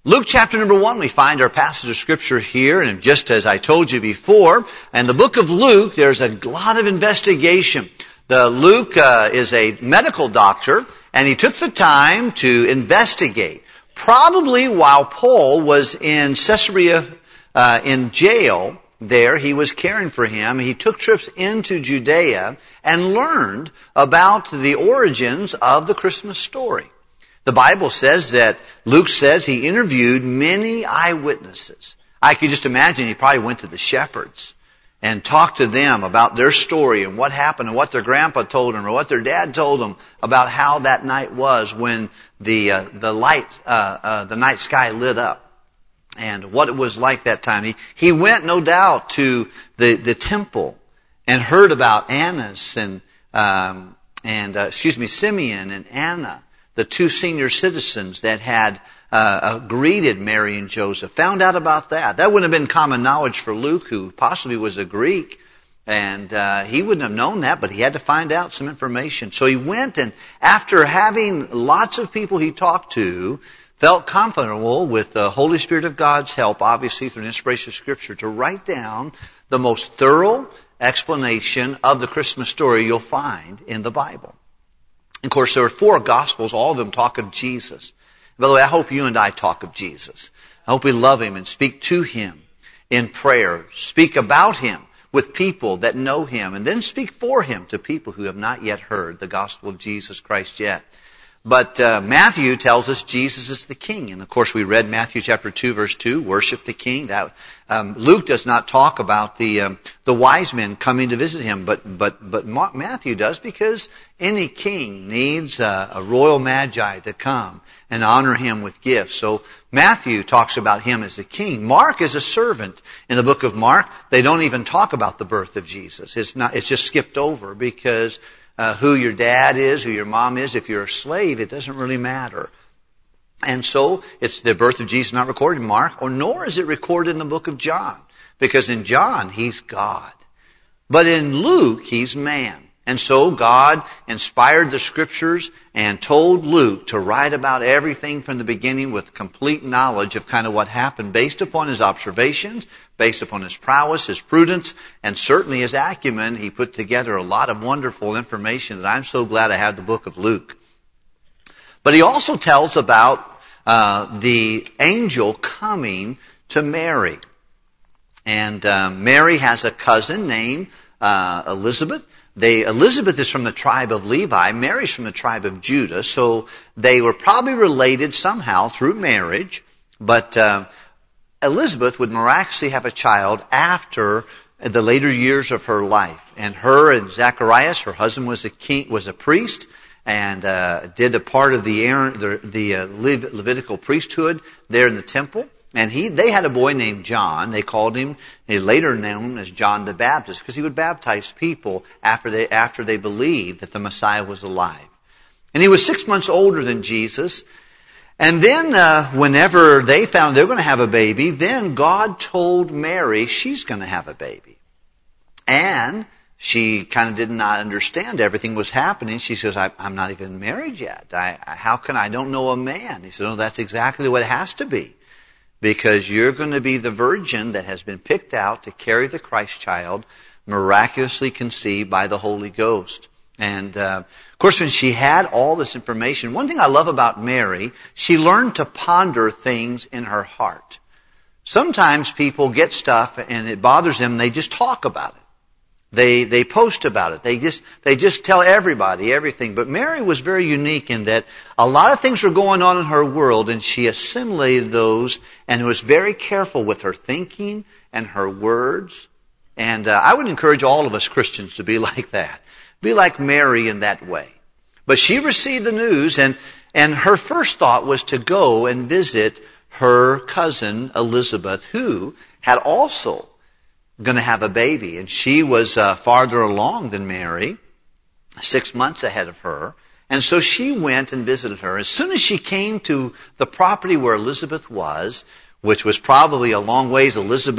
Luke chapter number 1, we find our passage of Scripture here, and just as I told you before, in the book of Luke, there's a lot of investigation. Luke is a medical doctor, and he took the time to investigate. Probably while Paul was in Caesarea, in jail there, he was caring for him. He took trips into Judea and learned about the origins of the Christmas story. The Bible says that Luke says he interviewed many eyewitnesses. I could just imagine he probably went to the shepherds and talked to them about their story and what happened and what their grandpa told them or what their dad told them about how that night was when the night sky lit up and what it was like that time. He went, no doubt, to the temple and heard about Annas and Simeon and Anna, the two senior citizens that had greeted Mary and Joseph. Found out about that. That wouldn't have been common knowledge for Luke, who possibly was a Greek. And he wouldn't have known that, but he had to find out some information. So he went, and after having lots of people he talked to, felt comfortable with the Holy Spirit of God's help, obviously through an inspiration of Scripture, to write down the most thorough explanation of the Christmas story you'll find in the Bible. Of course, there are 4 Gospels. All of them talk of Jesus. By the way, I hope you and I talk of Jesus. I hope we love Him and speak to Him in prayer. Speak about Him with people that know Him. And then speak for Him to people who have not yet heard the gospel of Jesus Christ yet. But Matthew tells us Jesus is the King. And of course, we read Matthew chapter 2, verse 2, worship the King. Luke does not talk about the wise men coming to visit him, but Matthew does, because any king needs a royal magi to come and honor him with gifts. So Matthew talks about him as the King. Mark is a servant. In the book of Mark, they don't even talk about the birth of Jesus. It's just skipped over because who your dad is, who your mom is, if you're a slave, it doesn't really matter. And so it's the birth of Jesus not recorded in Mark, nor is it recorded in the book of John. Because in John, He's God. But in Luke, He's man. And so God inspired the Scriptures and told Luke to write about everything from the beginning with complete knowledge of kind of what happened based upon his observations, based upon his prowess, his prudence, and certainly his acumen. He put together a lot of wonderful information that I'm so glad I have the book of Luke. But he also tells about the angel coming to Mary. And Mary has a cousin named Elizabeth. Elizabeth is from the tribe of Levi. Mary's from the tribe of Judah. So they were probably related somehow through marriage. But Elizabeth would miraculously have a child after the later years of her life. And her and Zacharias, her husband, was a priest, and did a part of the Levitical priesthood there in the temple. And they had a boy named John. They called him, later known as John the Baptist, because he would baptize people after they believed that the Messiah was alive. And he was 6 months older than Jesus. And then whenever they found they were going to have a baby, then God told Mary she's going to have a baby. And she kind of did not understand everything was happening. She says, I'm not even married yet. How can I don't know a man? He said, no, that's exactly what it has to be. Because you're going to be the virgin that has been picked out to carry the Christ child, miraculously conceived by the Holy Ghost. And of course, when she had all this information, one thing I love about Mary, she learned to ponder things in her heart. Sometimes people get stuff and it bothers them, and they just talk about it. They post about it. They just tell everybody everything. But Mary was very unique in that a lot of things were going on in her world, and she assimilated those and was very careful with her thinking and her words. And I would encourage all of us Christians to be like that. Be like Mary in that way. But she received the news, and her first thought was to go and visit her cousin Elizabeth, who had also going to have a baby. And she was farther along than Mary, 6 months ahead of her. And so she went and visited her. As soon as she came to the property where Elizabeth was, which was probably a long ways,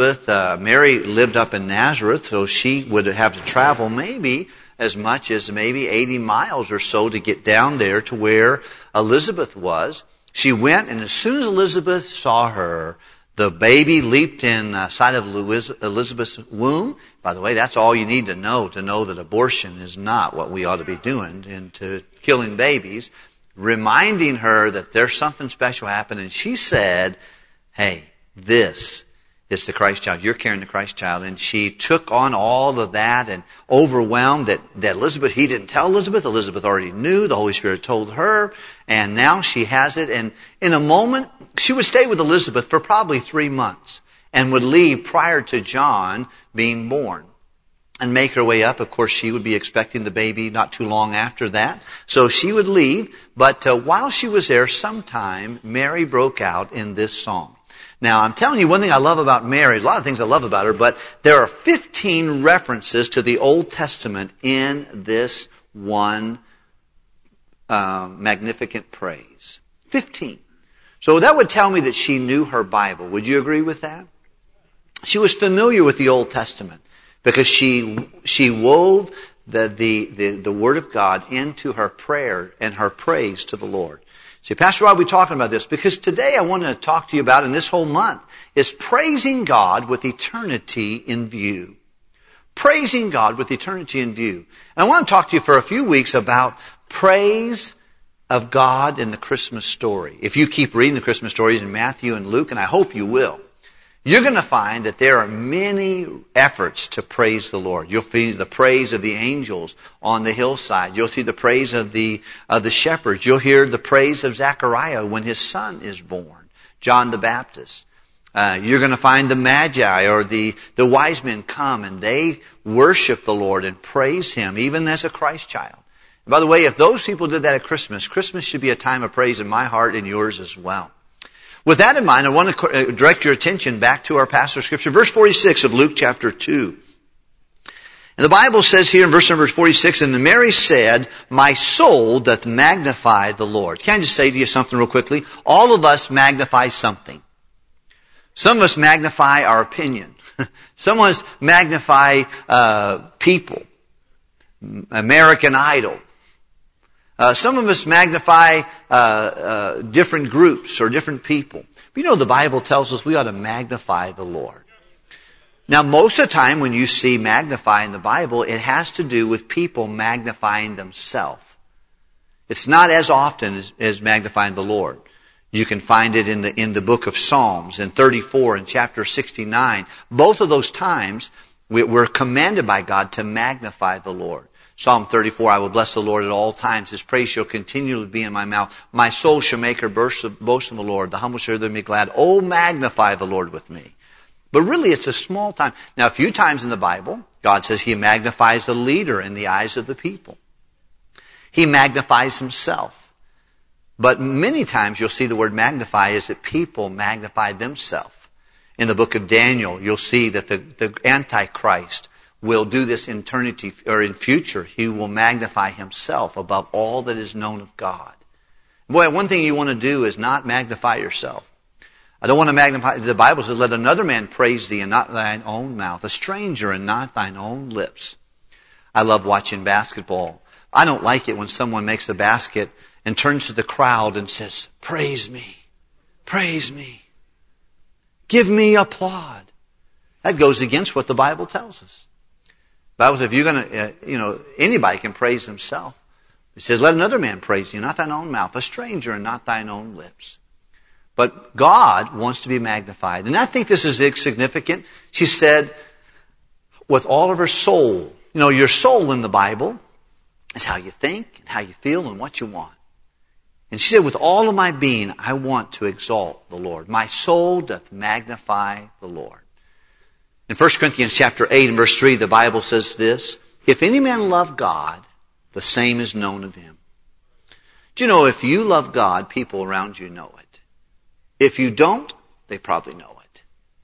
Mary lived up in Nazareth, so she would have to travel maybe as much as maybe 80 miles or so to get down there to where Elizabeth was. She went, and as soon as Elizabeth saw her, the baby leaped inside of Elizabeth's womb. By the way, that's all you need to know that abortion is not what we ought to be doing into killing babies. Reminding her that there's something special happening. And she said, hey, this is the Christ child. You're carrying the Christ child. And she took on all of that and overwhelmed that Elizabeth, he didn't tell Elizabeth. Elizabeth already knew. The Holy Spirit told her. And now she has it. And in a moment, she would stay with Elizabeth for probably 3 months and would leave prior to John being born and make her way up. Of course, she would be expecting the baby not too long after that. So she would leave. But while she was there, sometime Mary broke out in this song. Now, I'm telling you one thing I love about Mary, a lot of things I love about her, but there are 15 references to the Old Testament in this one magnificent praise. 15. So that would tell me that she knew her Bible. Would you agree with that? She was familiar with the Old Testament because she wove the Word of God into her prayer and her praise to the Lord. See, Pastor, why are we talking about this? Because today I want to talk to you about, and this whole month, is praising God with eternity in view. Praising God with eternity in view. And I want to talk to you for a few weeks about praise of God in the Christmas story. If you keep reading the Christmas stories in Matthew and Luke, and I hope you will, you're going to find that there are many efforts to praise the Lord. You'll see the praise of the angels on the hillside. You'll see the praise of the shepherds. You'll hear the praise of Zechariah when his son is born, John the Baptist. You're going to find the Magi or the wise men come and they worship the Lord and praise Him, even as a Christ child. And by the way, if those people did that at Christmas, Christmas should be a time of praise in my heart and yours as well. With that in mind, I want to direct your attention back to our passage of Scripture, verse 46 of Luke chapter 2. And the Bible says here in verse number 46, and Mary said, my soul doth magnify the Lord. Can I just say to you something real quickly? All of us magnify something. Some of us magnify our opinion. Some of us magnify people. American Idol. Some of us magnify different groups or different people. But you know, the Bible tells us we ought to magnify the Lord. Now, most of the time when you see magnify in the Bible, it has to do with people magnifying themselves. It's not as often as magnifying the Lord. You can find it in the book of Psalms, in 34 and chapter 69. Both of those times, we're commanded by God to magnify the Lord. Psalm 34, I will bless the Lord at all times. His praise shall continually be in my mouth. My soul shall make her boast in the Lord. The humble shall hear them be glad. Oh, magnify the Lord with me. But really, it's a small time. Now, a few times in the Bible, God says He magnifies the leader in the eyes of the people. He magnifies Himself. But many times you'll see the word magnify is that people magnify themselves. In the book of Daniel, you'll see that the Antichrist will do this in eternity, or in future. He will magnify himself above all that is known of God. Boy, one thing you want to do is not magnify yourself. I don't want to magnify. The Bible says, let another man praise thee and not thine own mouth, a stranger and not thine own lips. I love watching basketball. I don't like it when someone makes a basket and turns to the crowd and says, praise me, praise me, give me applaud. That goes against what the Bible tells us. The Bible says if you're going to, anybody can praise himself. It says, let another man praise you, not thine own mouth, a stranger and not thine own lips. But God wants to be magnified. And I think this is significant. She said, with all of her soul. Your soul in the Bible is how you think and how you feel and what you want. And she said, with all of my being, I want to exalt the Lord. My soul doth magnify the Lord. In 1 Corinthians chapter 8 and verse 3, the Bible says this, if any man love God, the same is known of him. Do you know, if you love God, people around you know it. If you don't, they probably know it.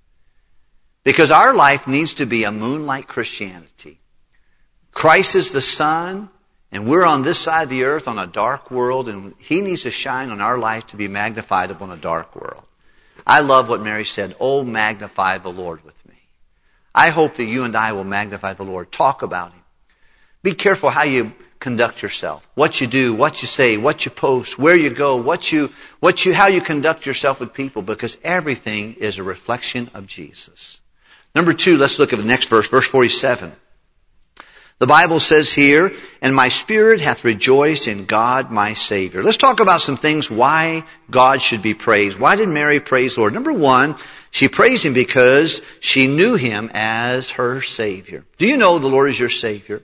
Because our life needs to be a moonlight Christianity. Christ is the sun, and we're on this side of the earth on a dark world, and He needs to shine on our life to be magnified upon a dark world. I love what Mary said, oh, magnify the Lord with me. I hope that you and I will magnify the Lord. Talk about Him. Be careful how you conduct yourself. What you do, what you say, what you post, where you go, how you conduct yourself with people, because everything is a reflection of Jesus. Number 2, let's look at the next verse, verse 47. The Bible says here, and my spirit hath rejoiced in God my Savior. Let's talk about some things why God should be praised. Why did Mary praise the Lord? Number 1, she praised Him because she knew Him as her Savior. Do you know the Lord is your Savior?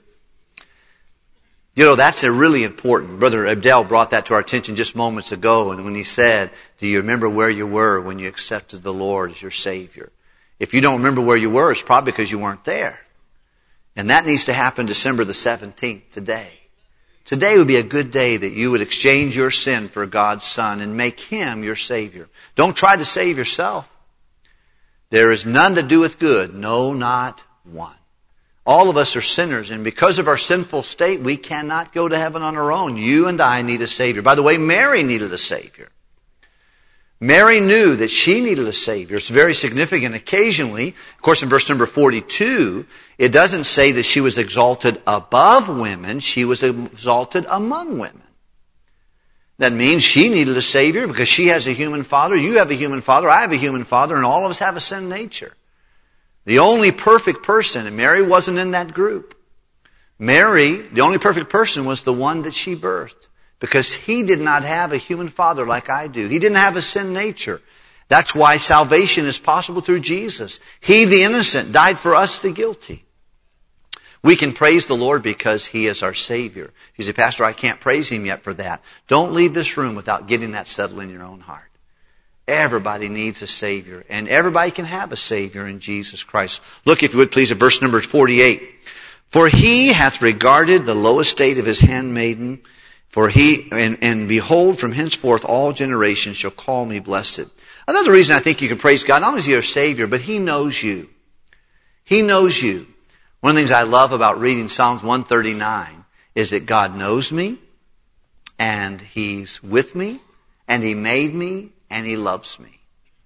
You know, that's really important. Brother Abdel brought that to our attention just moments ago, and when he said, do you remember where you were when you accepted the Lord as your Savior? If you don't remember where you were, it's probably because you weren't there. And that needs to happen December the 17th, today. Today would be a good day that you would exchange your sin for God's Son and make Him your Savior. Don't try to save yourself. There is none that doeth good, no, not one. All of us are sinners, and because of our sinful state, we cannot go to heaven on our own. You and I need a Savior. By the way, Mary needed a Savior. Mary knew that she needed a Savior. It's very significant. Occasionally, of course, in verse number 42, it doesn't say that she was exalted above women. She was exalted among women. That means she needed a Savior because she has a human father. You have a human father. I have a human father. And all of us have a sin nature. The only perfect person, and Mary wasn't in that group. Mary, the only perfect person, was the one that she birthed. Because he did not have a human father like I do. He didn't have a sin nature. That's why salvation is possible through Jesus. He, the innocent, died for us, the guilty. We can praise the Lord because He is our Savior. You say, Pastor, I can't praise Him yet for that. Don't leave this room without getting that settled in your own heart. Everybody needs a Savior, and everybody can have a Savior in Jesus Christ. Look, if you would please, at verse number 48. For He hath regarded the low estate of His handmaiden, for He, and behold, from henceforth all generations shall call me blessed. Another reason I think you can praise God, not only is He your Savior, but He knows you. He knows you. One of the things I love about reading Psalms 139 is that God knows me, and He's with me, and He made me, and He loves me.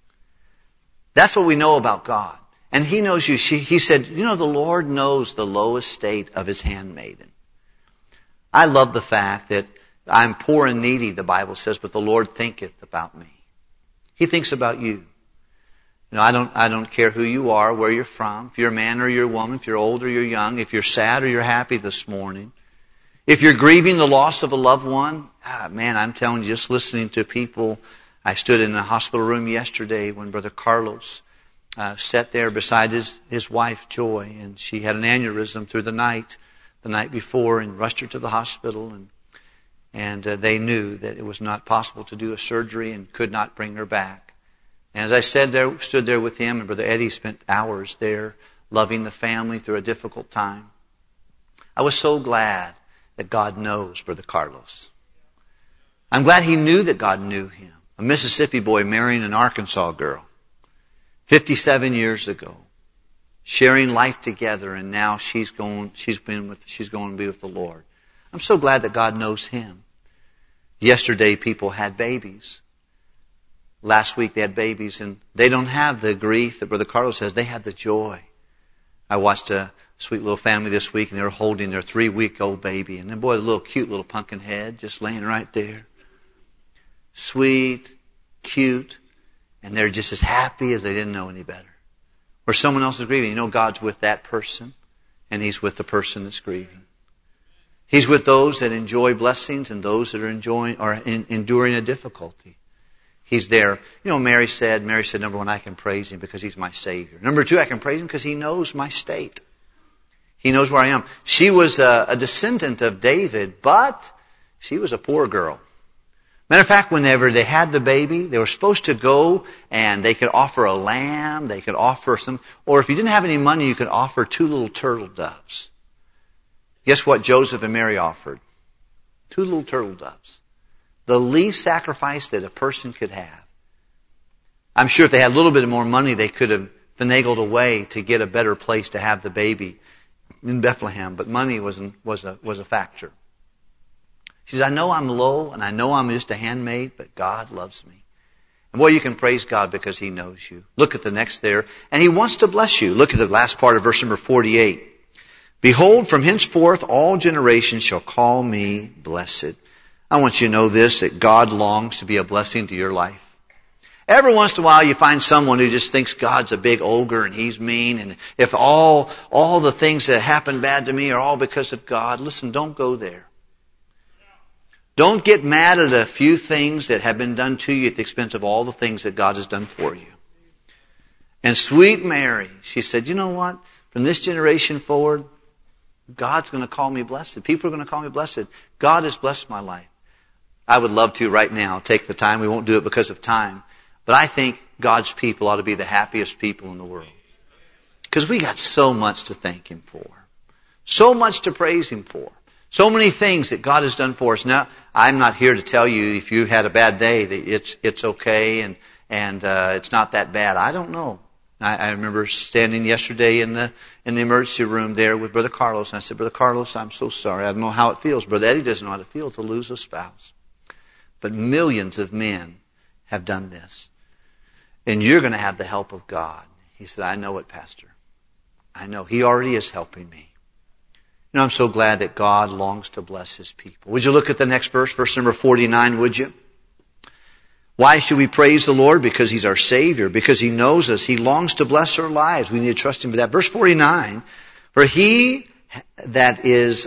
That's what we know about God. And He knows you. He said, you know, the Lord knows the low estate of His handmaiden. I love the fact that I'm poor and needy, the Bible says, but the Lord thinketh about me. He thinks about you. You know, I don't care who you are, where you're from, if you're a man or you're a woman, if you're old or you're young, if you're sad or you're happy this morning. If you're grieving the loss of a loved one, man, I'm telling you, just listening to people. I stood in a hospital room yesterday when Brother Carlos sat there beside his wife, Joy, and she had an aneurysm through the night before, and rushed her to the hospital, and they knew that it was not possible to do a surgery and could not bring her back. And as I stood there with him, and Brother Eddie spent hours there loving the family through a difficult time, I was so glad that God knows Brother Carlos. I'm glad he knew that God knew him. A Mississippi boy marrying an Arkansas girl 57 years ago, sharing life together, and now she's going to be with the Lord. I'm so glad that God knows him. Yesterday people had babies. Last week they had babies, and they don't have the grief that Brother Carlos has. They have the joy. I watched a sweet little family this week, and they were holding their 3-week-old baby, and then boy, the little cute little pumpkin head just laying right there. Sweet, cute, and they're just as happy as they didn't know any better. Or someone else is grieving. You know, God's with that person, and He's with the person that's grieving. He's with those that enjoy blessings and those that are enduring a difficulty. He's there. You know, Mary said, number 1, I can praise Him because He's my Savior. Number 2, I can praise Him because He knows my state. He knows where I am. She was a descendant of David, but she was a poor girl. Matter of fact, whenever they had the baby, they were supposed to go and they could offer a lamb, they could offer or if you didn't have any money, you could offer 2 little turtle doves. Guess what Joseph and Mary offered? 2 little turtle doves. The least sacrifice that a person could have. I'm sure if they had a little bit more money, they could have finagled a way to get a better place to have the baby in Bethlehem, but money was a factor. She says, I know I'm low, and I know I'm just a handmaid, but God loves me. And boy, you can praise God because He knows you. Look at the next there, and He wants to bless you. Look at the last part of verse number 48. Behold, from henceforth all generations shall call me blessed. I want you to know this, that God longs to be a blessing to your life. Every once in a while you find someone who just thinks God's a big ogre and He's mean, and if all the things that happen bad to me are all because of God, listen, don't go there. Don't get mad at a few things that have been done to you at the expense of all the things that God has done for you. And sweet Mary, she said, you know what? From this generation forward, God's going to call me blessed. People are going to call me blessed. God has blessed my life. I would love to right now take the time. We won't do it because of time. But I think God's people ought to be the happiest people in the world. Because we got so much to thank Him for. So much to praise Him for. So many things that God has done for us. Now, I'm not here to tell you if you had a bad day that it's okay and it's not that bad. I don't know. I remember standing yesterday in the emergency room there with Brother Carlos, and I said, Brother Carlos, I'm so sorry. I don't know how it feels. Brother Eddie doesn't know how it feels to lose a spouse. But millions of men have done this. And you're going to have the help of God. He said, I know it, Pastor. I know. He already is helping me. You know, I'm so glad that God longs to bless His people. Would you look at the next verse, verse number 49, would you? Why should we praise the Lord? Because He's our Savior. Because He knows us. He longs to bless our lives. We need to trust Him for that. Verse 49, for He that is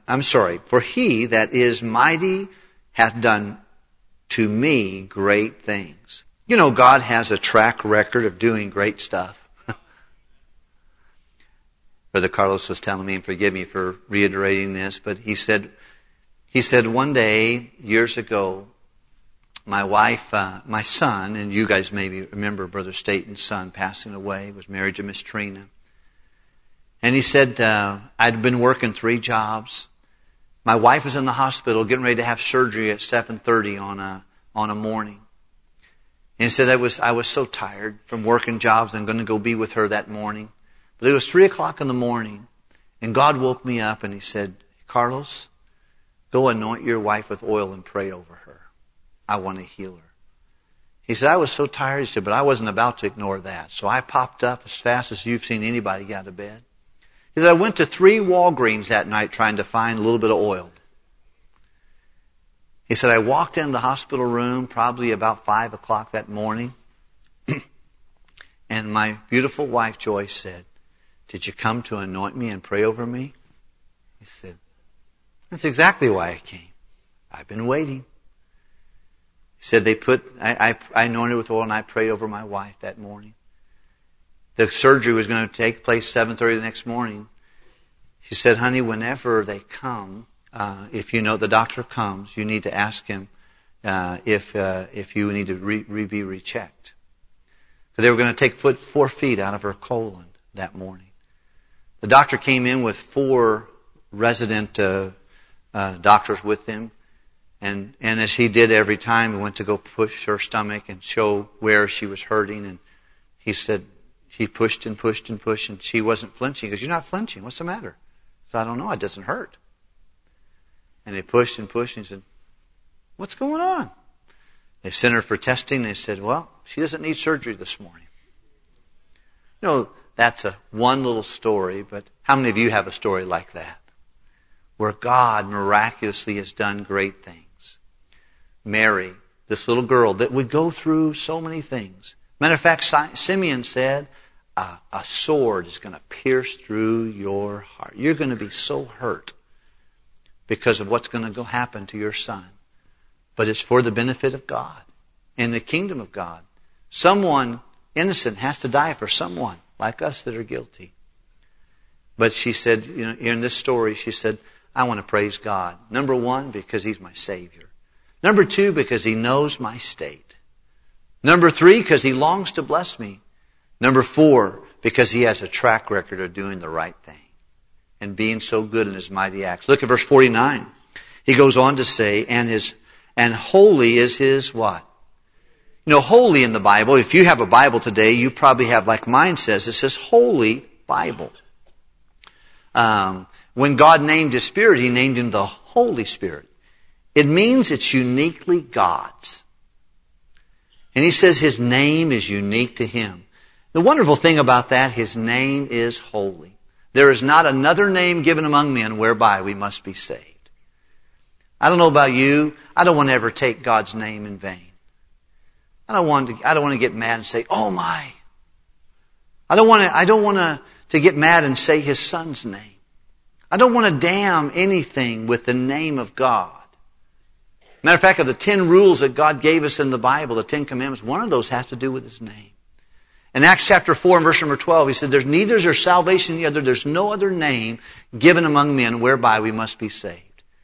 mighty hath done to me great things. You know, God has a track record of doing great stuff. Brother Carlos was telling me, and forgive me for reiterating this, but he said one day, years ago, my wife, my son, and you guys maybe remember Brother Staten's son passing away, was married to Miss Trina. And he said, I'd been working 3 jobs. My wife was in the hospital getting ready to have surgery at 7:30 on a morning. And he said, I was so tired from working jobs. I'm going to go be with her that morning. But it was 3 o'clock in the morning, and God woke me up and He said, Carlos, go anoint your wife with oil and pray over her. I want to heal her. He said, I was so tired. He said, but I wasn't about to ignore that. So I popped up as fast as you've seen anybody get out of bed. He said, I went to 3 Walgreens that night trying to find a little bit of oil. He said, I walked into the hospital room probably about 5 o'clock that morning. And my beautiful wife, Joyce, said, did you come to anoint me and pray over me? He said, that's exactly why I came. I've been waiting. He said, I anointed with oil and I prayed over my wife that morning. The surgery was going to take place 7:30 the next morning. She said, honey, whenever they come, if you know the doctor comes, you need to ask him if you need to be rechecked. But they were going to take 4 feet out of her colon that morning. The doctor came in with 4 resident doctors with him. And as he did every time, he went to go push her stomach and show where she was hurting. And he said, he pushed and pushed and pushed, and she wasn't flinching. He goes, you're not flinching. What's the matter? So I don't know. It doesn't hurt. And they pushed and pushed, and he said, what's going on? They sent her for testing. They said, well, she doesn't need surgery this morning. You know, that's one little story, but how many of you have a story like that? Where God miraculously has done great things. Mary, this little girl that would go through so many things. Matter of fact, Simeon said, a sword is going to pierce through your heart. You're going to be so hurt because of what's going to go happen to your son. But it's for the benefit of God and the kingdom of God. Someone innocent has to die for someone like us that are guilty. But she said, you know, in this story, she said, I want to praise God. Number 1, because He's my Savior. Number 2, because He knows my state. Number 3, because He longs to bless me. Number 4, because He has a track record of doing the right thing and being so good in His mighty acts. Look at verse 49. He goes on to say, and holy is His what? You know, holy in the Bible, if you have a Bible today, you probably have, like mine says, it says Holy Bible. When God named His Spirit, He named Him the Holy Spirit. It means it's uniquely God's. And He says His name is unique to Him. The wonderful thing about that, His name is holy. There is not another name given among men whereby we must be saved. I don't know about you. I don't want to ever take God's name in vain. I don't want to get mad and say, oh my. I don't want to get mad and say His Son's name. I don't want to damn anything with the name of God. Matter of fact, of the 10 rules that God gave us in the Bible, the 10 Commandments, one of those has to do with His name. In Acts chapter 4 and verse number 12, He said, neither is there salvation in the other. There's no other name given among men whereby we must be saved.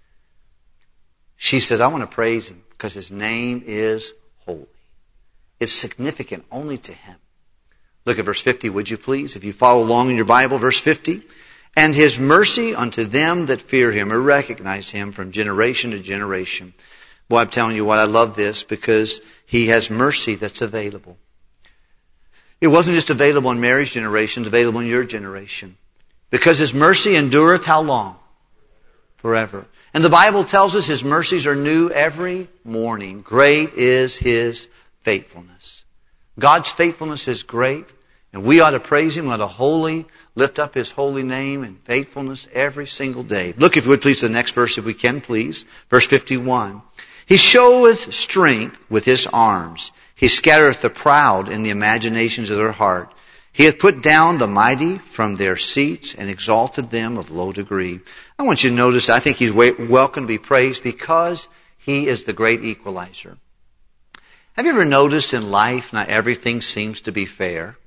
She says, I want to praise Him because His name is holy. It's significant only to Him. Look at verse 50, would you please? If you follow along in your Bible, verse 50. And His mercy unto them that fear Him or recognize Him from generation to generation. Boy, I'm telling you what, I love this because He has mercy that's available. It wasn't just available in Mary's generation, it's available in your generation. Because His mercy endureth how long? Forever. And the Bible tells us His mercies are new every morning. Great is His faithfulness. God's faithfulness is great, and we ought to praise Him, we ought to lift up His holy name and faithfulness every single day. Look, if you would please, to the next verse, if we can please. Verse 51. He showeth strength with His arms. He scattereth the proud in the imaginations of their heart. He hath put down the mighty from their seats and exalted them of low degree. I want you to notice, I think He's welcome to be praised because He is the great equalizer. Have you ever noticed in life not everything seems to be fair?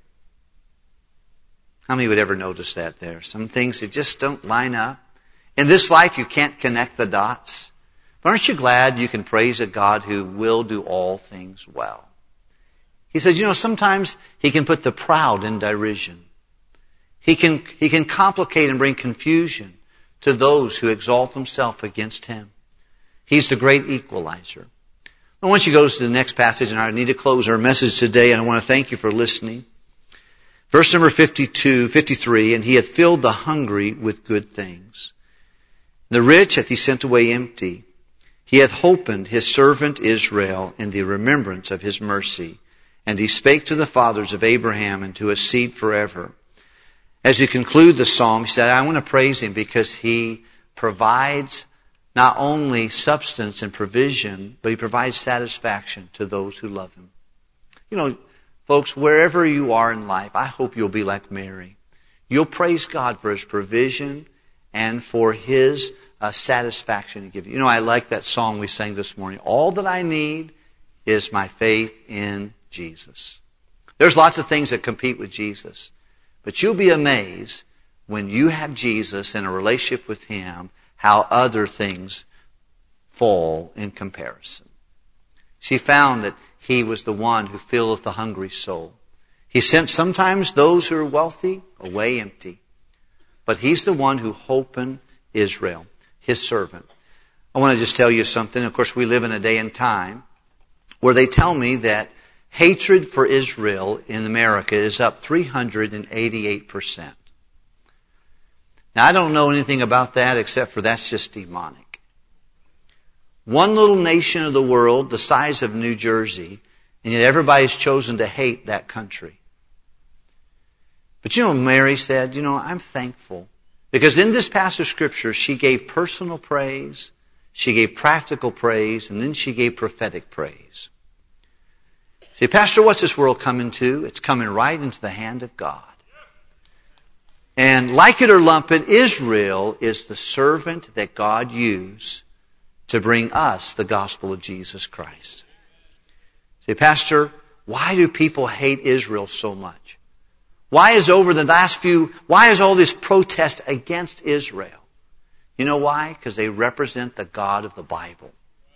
How many would ever notice that there? Some things that just don't line up. In this life you can't connect the dots. But aren't you glad you can praise a God who will do all things well? He says, sometimes He can put the proud in derision. He can complicate and bring confusion to those who exalt themselves against Him. He's the great equalizer. I want you to go to the next passage, and I need to close our message today, and I want to thank you for listening. Verse number 53, and He hath filled the hungry with good things. The rich hath He sent away empty. He hath opened His servant Israel in the remembrance of His mercy. And He spake to the fathers of Abraham and to his seed forever. As He conclude the psalm, He said, I want to praise Him because He provides not only substance and provision, but He provides satisfaction to those who love Him. Folks, wherever you are in life, I hope you'll be like Mary. You'll praise God for His provision and for His satisfaction to give you. I like that song we sang this morning. All that I need is my faith in Jesus. There's lots of things that compete with Jesus. But you'll be amazed when you have Jesus in a relationship with Him, how other things fall in comparison. She found that He was the one who filleth the hungry soul. He sent sometimes those who are wealthy away empty. But He's the one who opened Israel, His servant. I want to just tell you something. Of course, we live in a day and time where they tell me that hatred for Israel in America is up 388%. Now, I don't know anything about that except for that's just demonic. One little nation of the world, the size of New Jersey, and yet everybody's chosen to hate that country. But Mary said, I'm thankful. Because in this passage of Scripture, she gave personal praise, she gave practical praise, and then she gave prophetic praise. See, Pastor, what's this world coming to? It's coming right into the hand of God. And like it or lump it, Israel is the servant that God used to bring us the gospel of Jesus Christ. See, Pastor, why do people hate Israel so much? Why is all this protest against Israel? You know why? Because they represent the God of the Bible.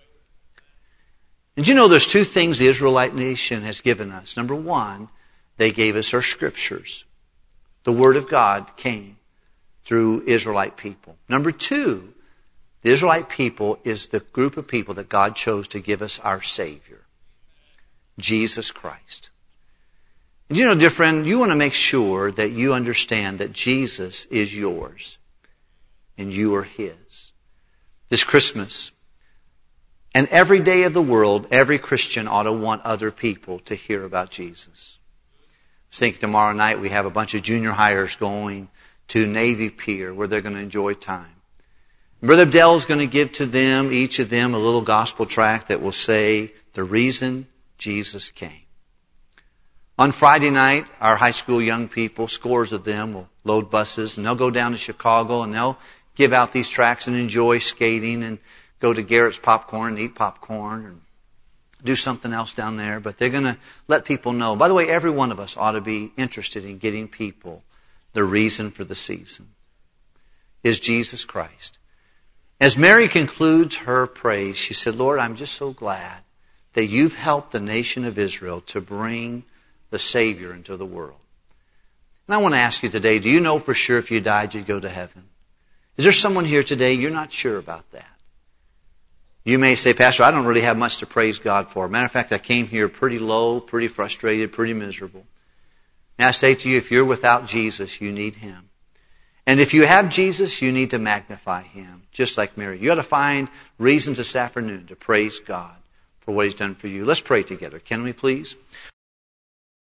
And there's two things the Israelite nation has given us. Number one, they gave us our scriptures. The Word of God came through Israelite people. Number two, the Israelite people is the group of people that God chose to give us our Savior, Jesus Christ. And dear friend, you want to make sure that you understand that Jesus is yours and you are His. This Christmas, and every day of the world, every Christian ought to want other people to hear about Jesus. I was thinking tomorrow night we have a bunch of junior hires going to Navy Pier where they're going to enjoy time. Brother Dell's going to give to them, each of them, a little gospel tract that will say, the reason Jesus came. On Friday night, our high school young people, scores of them, will load buses and they'll go down to Chicago and they'll give out these tracts and enjoy skating and go to Garrett's Popcorn and eat popcorn and do something else down there. But they're going to let people know. By the way, every one of us ought to be interested in getting people the reason for the season is Jesus Christ. As Mary concludes her praise, she said, Lord, I'm just so glad that you've helped the nation of Israel to bring the Savior into the world. And I want to ask you today, do you know for sure if you died you'd go to heaven? Is there someone here today you're not sure about that? You may say, Pastor, I don't really have much to praise God for. Matter of fact, I came here pretty low, pretty frustrated, pretty miserable. And I say to you, if you're without Jesus, you need Him. And if you have Jesus, you need to magnify Him, just like Mary. You ought to find reasons this afternoon to praise God for what He's done for you. Let's pray together. Can we please?